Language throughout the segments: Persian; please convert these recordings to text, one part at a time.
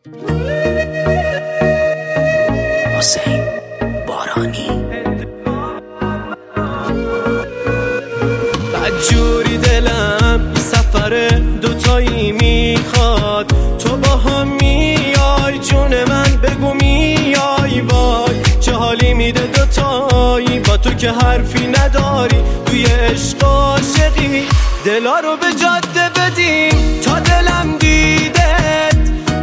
حسین بارانی. بدجوری دلم یه سفر دوتایی میخواد، تو با هم میای جون من بگو میای، وای چه حالی میده دوتایی با تو که حرفی نداری، توی عشق عاشقی دلا رو به جاده بدیم تا دلم دیدت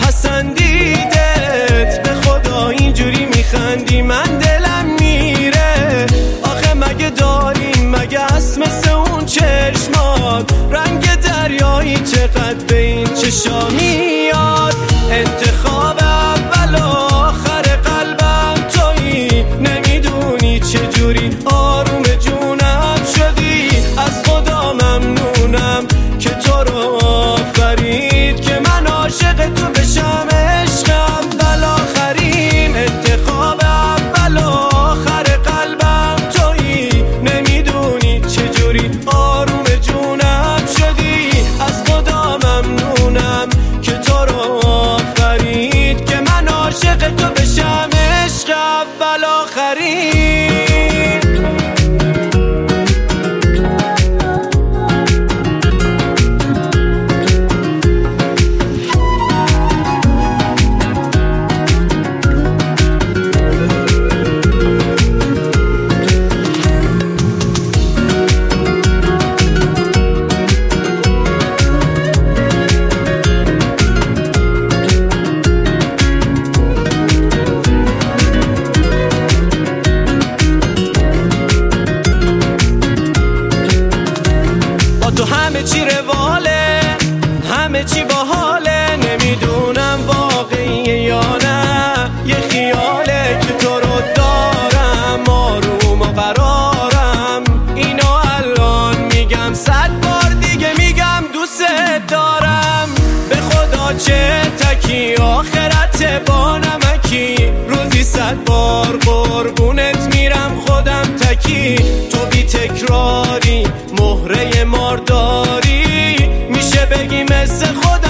پسندیدت، به خدا اینجوری میخندی من دلم میره، آخه مگه داریم مگه هست مثل اون چشمات رنگ دریایی چقدر به این چشا میاد، انتخاب اول آخر قلبم تویی، نمیدونی چجوری آروم جونم شدی، از خدا ممنونم که تو رو آفرید که من عاشق تو بشم، عشق اول آخریم، انتخاب اول آخر قلبم تویی، نمیدونی چجوری آروم جونم شدی، از خدا ممنونم که تو رو آفرید که من عاشق تو بشم، عشق اول آخریم. تو همه چی رواله، همه چی باحاله، نمیدونم واقعیه یا نه، یه خیاله که تو رو دارم آروم و قرارم، اینو الان میگم 100 بار دیگه میگم دوست دارم، به خدا چه تکی آخرت با نمکی، روزی 100 بار قربونت میرم خودم تکی، تو بی تکراری مهره مارداری، میشه بگی مثل خدا